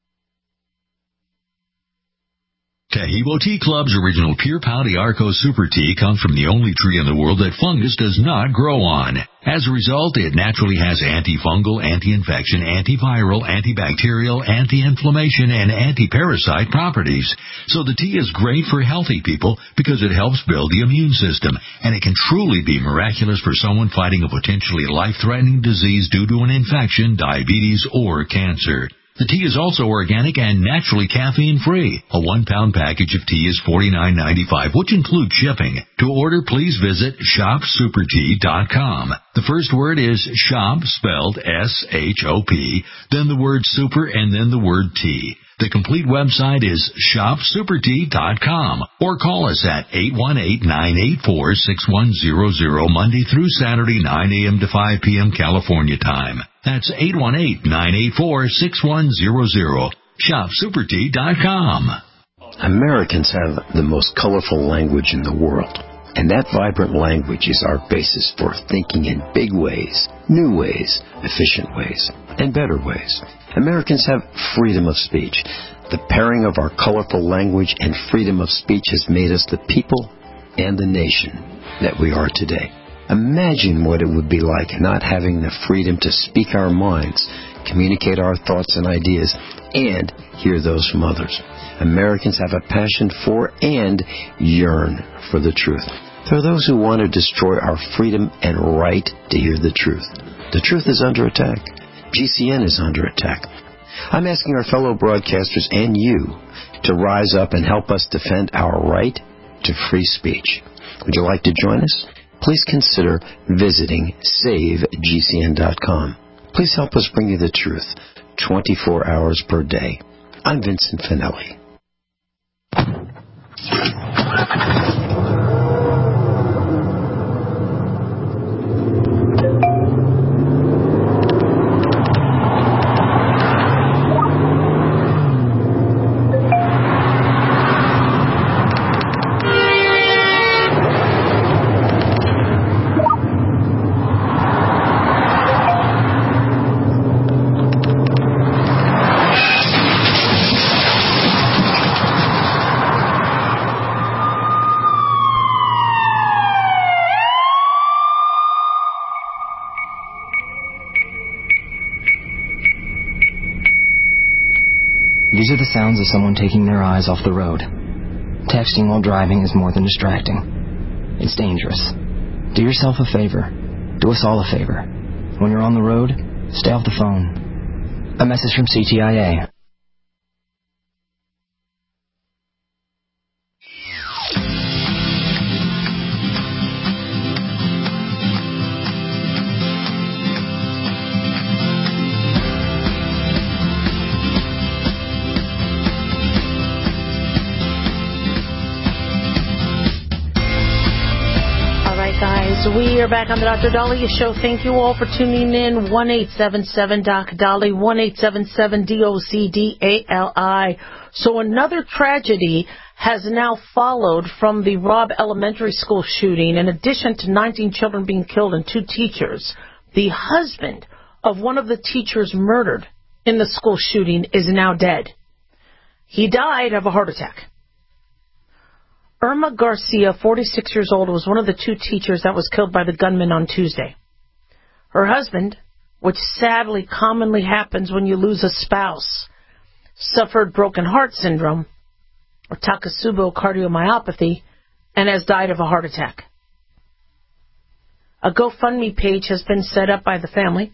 Speaker 8: Taheebo Tea Club's original Pure Pau d'Arco Super Tea comes from the only tree in the world that fungus does not grow on. As a result, it naturally has antifungal, anti-infection, antiviral, antibacterial, anti-inflammation, and anti-parasite properties. So the tea is great for healthy people because it helps build the immune system, and it can truly be miraculous for someone fighting a potentially life-threatening disease due to an infection, diabetes, or cancer. The tea is also organic and naturally caffeine-free. A one-pound package of tea is forty-nine ninety-five, which includes shipping. To order, please visit shop super tea dot com. The first word is shop, spelled S H O P, then the word super, and then the word tea. The complete website is shop super tea dot com, or call us at eight one eight, nine eight four, six one zero zero Monday through Saturday, nine a.m. to five p.m. California time. That's eight one eight, nine eight four, six one zero zero. shop super tea dot com.
Speaker 20: Americans have the most colorful language in the world, and that vibrant language is our basis for thinking in big ways, new ways, efficient ways, and better ways. Americans have freedom of speech. The pairing of our colorful language and freedom of speech has made us the people and the nation that we are today. Imagine what it would be like not having the freedom to speak our minds, communicate our thoughts and ideas, and hear those from others. Americans have a passion for and yearn for the truth. There are those who want to destroy our freedom and right to hear the truth. The truth is under attack. G C N is under attack. I'm asking our fellow broadcasters and you to rise up and help us defend our right to free speech. Would you like to join us? Please consider visiting save G C N dot com. Please help us bring you the truth twenty-four hours per day. I'm Vincent Finelli.
Speaker 21: These are the sounds of someone taking their eyes off the road. Texting while driving is more than distracting. It's dangerous. Do yourself a favor. Do us all a favor. When you're on the road, stay off the phone. A message from C T I A.
Speaker 5: We are back on the Doctor Dahlia Show. Thank you all for tuning in. one eight seven seven D O C D A L I, one eight seven seven D O C D A L I. So another tragedy has now followed from the Robb Elementary School shooting. In addition to nineteen children being killed and two teachers, the husband of one of the teachers murdered in the school shooting is now dead. He died of a heart attack. Irma Garcia, forty-six years old, was one of the two teachers that was killed by the gunman on Tuesday. Her husband, which sadly commonly happens when you lose a spouse, suffered broken heart syndrome or Takotsubo cardiomyopathy, and has died of a heart attack. A GoFundMe page has been set up by the family.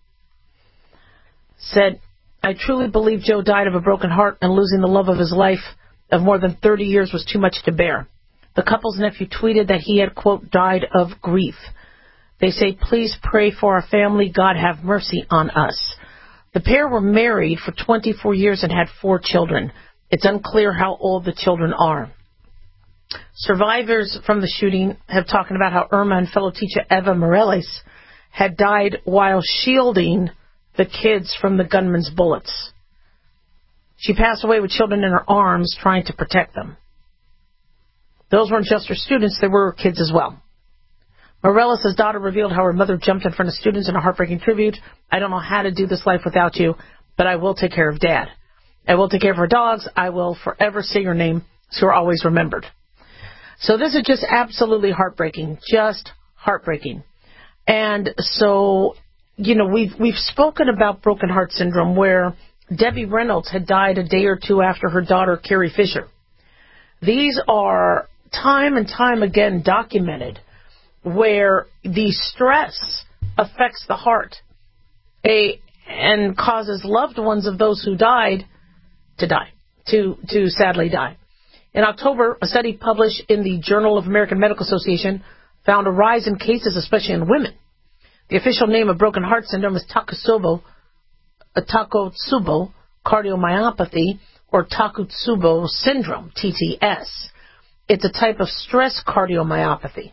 Speaker 5: Said, I truly believe Joe died of a broken heart, and losing the love of his life of more than thirty years was too much to bear. The couple's nephew tweeted that he had, quote, died of grief. They say, please pray for our family. God have mercy on us. The pair were married for twenty-four years and had four children. It's unclear how old the children are. Survivors from the shooting have talked about how Irma and fellow teacher Eva Morales had died while shielding the kids from the gunman's bullets. She passed away with children in her arms trying to protect them. Those weren't just her students, they were her kids as well. Morales' daughter revealed how her mother jumped in front of students in a heartbreaking tribute. I don't know how to do this life without you, but I will take care of Dad. I will take care of her dogs. I will forever say your name so you're always remembered. So this is just absolutely heartbreaking, just heartbreaking. And so, you know, we've we've spoken about broken heart syndrome, where Debbie Reynolds had died a day or two after her daughter, Carrie Fisher. These are time and time again documented, where the stress affects the heart a, and causes loved ones of those who died to die, to, to sadly die. In October, a study published in the Journal of American Medical Association found a rise in cases, especially in women. The official name of broken heart syndrome is Takotsubo, Takotsubo cardiomyopathy, or Takotsubo syndrome, T T S. It's a type of stress cardiomyopathy.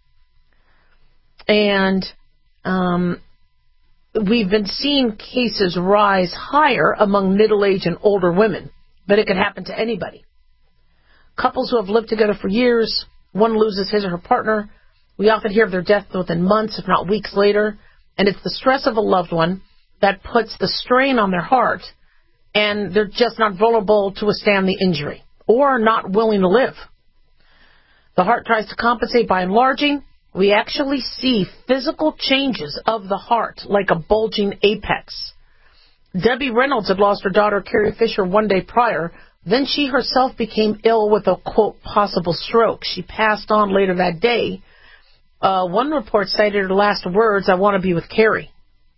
Speaker 5: And um, we've been seeing cases rise higher among middle-aged and older women, but it can happen to anybody. Couples who have lived together for years, one loses his or her partner. We often hear of their death within months, if not weeks later, and it's the stress of a loved one that puts the strain on their heart, and they're just not vulnerable to withstand the injury or not willing to live. The heart tries to compensate by enlarging. We actually see physical changes of the heart, like a bulging apex. Debbie Reynolds had lost her daughter, Carrie Fisher, one day prior. Then she herself became ill with a, quote, possible stroke. She passed on later that day. Uh, one report cited her last words, I want to be with Carrie.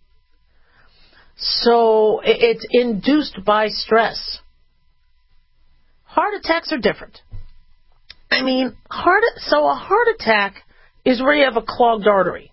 Speaker 5: So it's induced by stress. Heart attacks are different. I mean, heart. so a heart attack is where you have a clogged artery.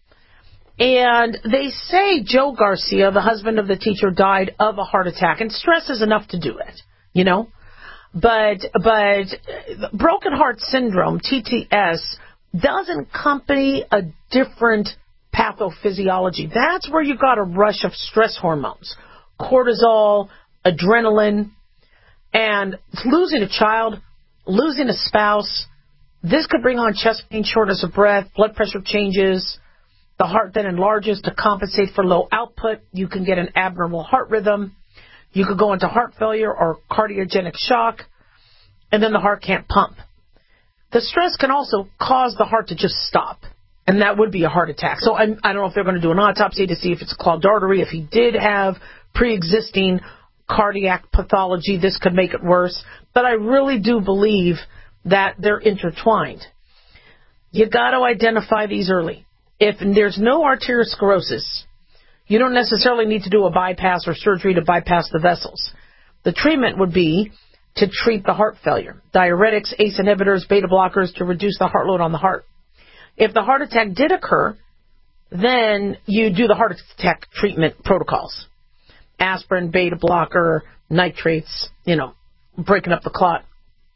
Speaker 5: And they say Joe Garcia, the husband of the teacher, died of a heart attack, and stress is enough to do it, you know. But but broken heart syndrome, T T S, does accompany a different pathophysiology. That's where you got a rush of stress hormones, cortisol, adrenaline, and losing a child, losing a spouse. This could bring on chest pain, shortness of breath, blood pressure changes. The heart then enlarges to compensate for low output. You can get an abnormal heart rhythm. You could go into heart failure or cardiogenic shock, and then the heart can't pump. The stress can also cause the heart to just stop, and that would be a heart attack. So I'm, I don't know if they're going to do an autopsy to see if it's a clogged artery. If he did have pre-existing cardiac pathology, this could make it worse. But I really do believe that they're intertwined. You got to identify these early. If there's no arteriosclerosis, you don't necessarily need to do a bypass or surgery to bypass the vessels. The treatment would be to treat the heart failure. Diuretics, A C E inhibitors, beta blockers to reduce the heart load on the heart. If the heart attack did occur, then you do the heart attack treatment protocols. Aspirin, beta blocker, nitrates, you know, breaking up the clot.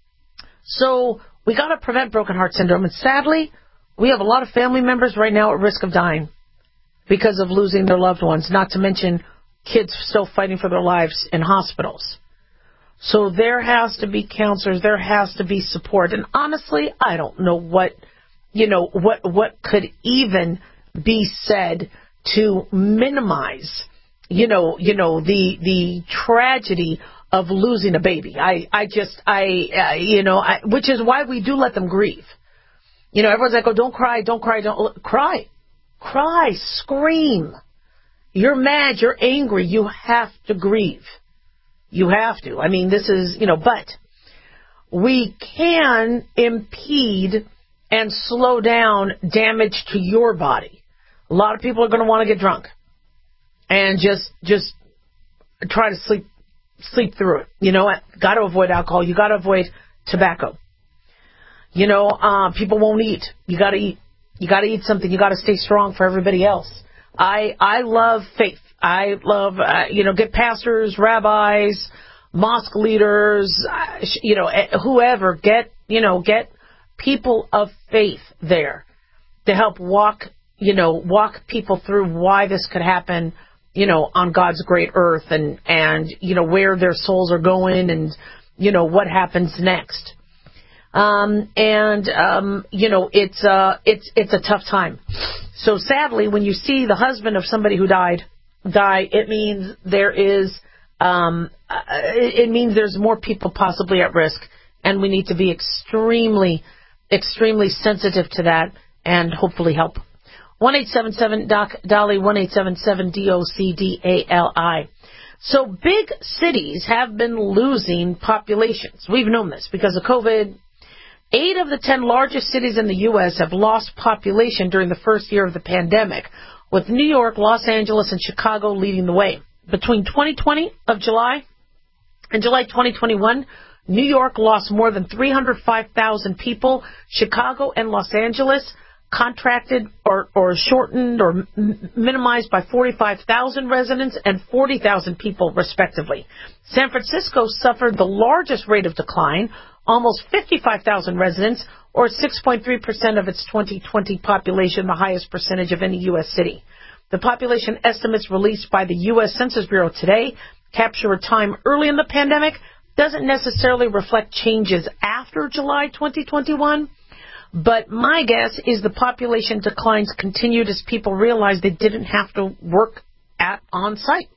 Speaker 5: So we got to prevent broken heart syndrome. And sadly, we have a lot of family members right now at risk of dying because of losing their loved ones, not to mention kids still fighting for their lives in hospitals. So there has to be counselors, there has to be support. And honestly, I don't know what, you know, what what could even be said to minimize, you know, you know, the the tragedy of losing a baby. I, I just, I, uh, you know, I, which is why we do let them grieve. You know, everyone's like, oh, don't cry, don't cry, don't cry. Cry, scream. You're mad, you're angry, you have to grieve. You have to. I mean, this is, you know, but we can impede and slow down damage to your body. A lot of people are going to want to get drunk and just just try to sleep sleep through it. You know what? Got to avoid alcohol. You got to avoid tobacco. You know, uh, people won't eat. You got to eat. You got to eat something. You got to stay strong for everybody else. I I love faith. I love uh, you know, get pastors, rabbis, mosque leaders, uh, you know, whoever. Get you know get people of faith there to help walk you know walk people through why this could happen. You know, on God's great earth, and and you know where their souls are going, and you know what happens next. Um, and um, you know it's uh it's it's a tough time. So sadly, when you see the husband of somebody who died die, it means there is um it means there's more people possibly at risk, and we need to be extremely extremely sensitive to that and hopefully help. one eight seven seven D O C D A L I, one eight seven seven D O C D A L I. So big cities have been losing populations. We've known this because of COVID. Eight of the ten largest cities in the U S have lost population during the first year of the pandemic, with New York, Los Angeles, and Chicago leading the way. Between twenty twenty of July and July twenty twenty-one, New York lost more than three hundred five thousand people. Chicago and Los Angeles contracted or, or shortened or m- minimized by forty-five thousand residents and forty thousand people, respectively. San Francisco suffered the largest rate of decline, almost fifty-five thousand residents, or six point three percent of its twenty twenty population, the highest percentage of any U S city. The population estimates released by the U S Census Bureau today capture a time early in the pandemic, doesn't necessarily reflect changes after July twenty twenty-one. But my guess is the population declines continued as people realized they didn't have to work at on-site.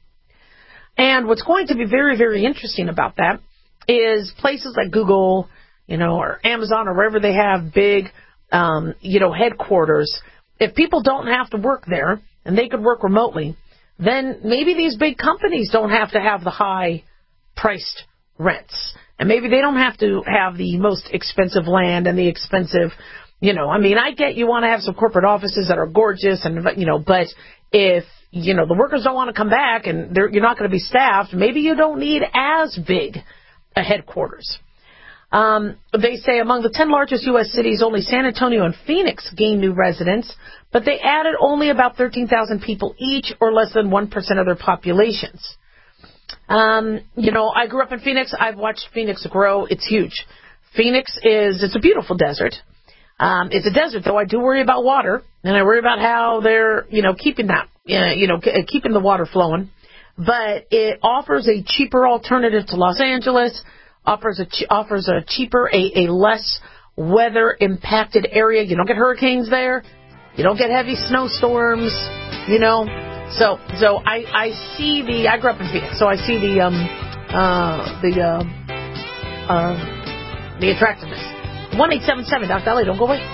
Speaker 5: And what's going to be very, very interesting about that is places like Google, you know, or Amazon, or wherever they have big, um, you know, headquarters. If people don't have to work there and they could work remotely, then maybe these big companies don't have to have the high-priced rents. And maybe they don't have to have the most expensive land and the expensive, you know, I mean, I get you want to have some corporate offices that are gorgeous, and, you know, but if, you know, the workers don't want to come back and they're, you're not going to be staffed, maybe you don't need as big a headquarters. Um, they say among the ten largest U S cities, only San Antonio and Phoenix gained new residents, but they added only about thirteen thousand people each, or less than one percent of their populations. Um, you know, I grew up in Phoenix. I've watched Phoenix grow. It's huge. Phoenix is, it's a beautiful desert. Um, it's a desert, though. I do worry about water, and I worry about how they're, you know, keeping that, uh, you know, c- keeping the water flowing. But it offers a cheaper alternative to Los Angeles, offers a, ch- offers a cheaper, a, a less weather-impacted area. You don't get hurricanes there. You don't get heavy snowstorms, you know. So, so I, I see the, I grew up in Phoenix, so I see the, um, uh, the, uh, uh, the attractiveness. one eight seven seven, Doctor Dolly, don't go away.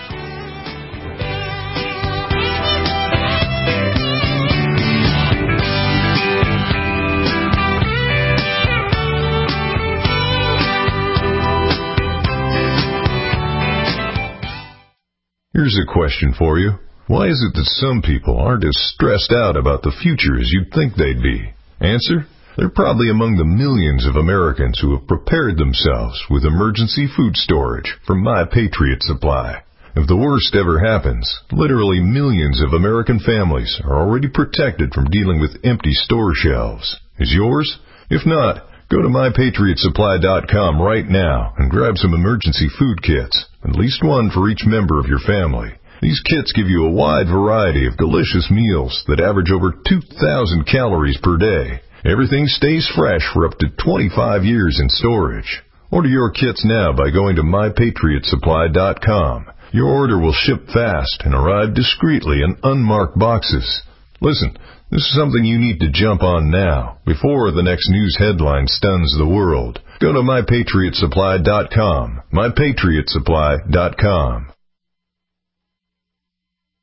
Speaker 2: Here's a question for you. Why is it that some people aren't as stressed out about the future as you'd think they'd be? Answer: they're probably among the millions of Americans who have prepared themselves with emergency food storage from My Patriot Supply. If the worst ever happens, literally millions of American families are already protected from dealing with empty store shelves. Is yours? If not, go to my patriot supply dot com right now and grab some emergency food kits, at least one for each member of your family. These kits give you a wide variety of delicious meals that average over two thousand calories per day. Everything stays fresh for up to twenty-five years in storage. Order your kits now by going to my patriot supply dot com. Your order will ship fast and arrive discreetly in unmarked boxes. Listen, this is something you need to jump on now, before the next news headline stuns the world. Go to my patriot supply dot com. my patriot supply dot com.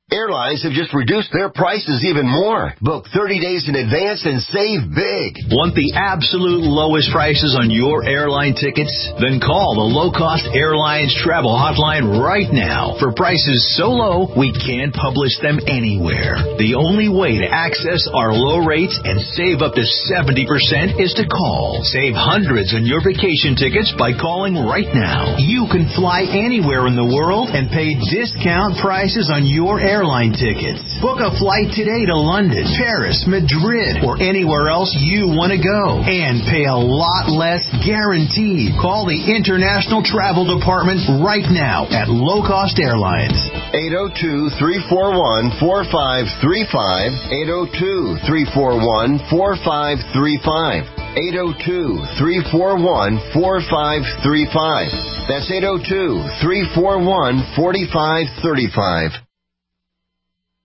Speaker 11: Airlines have just reduced their prices even more. Book thirty days in advance and save big.
Speaker 1: Want the absolute lowest prices on your airline tickets? Then call the Low Cost Airlines Travel Hotline right now. For prices so low, we can't publish them anywhere. The only way to access our low rates and save up to seventy percent is to call. Save hundreds on your vacation tickets by calling right now. You can fly anywhere in the world and pay discount prices on your airline airline tickets. Book a flight today to London, Paris, Madrid, or anywhere else you want to go and pay a lot less guaranteed. Call the International Travel Department right now at Low Cost Airlines.
Speaker 11: eight oh two, three four one, four five three five, eight oh two, three four one, four five three five, eight oh two, three four one, four five three five. That's eight oh two, three four one, four five three five.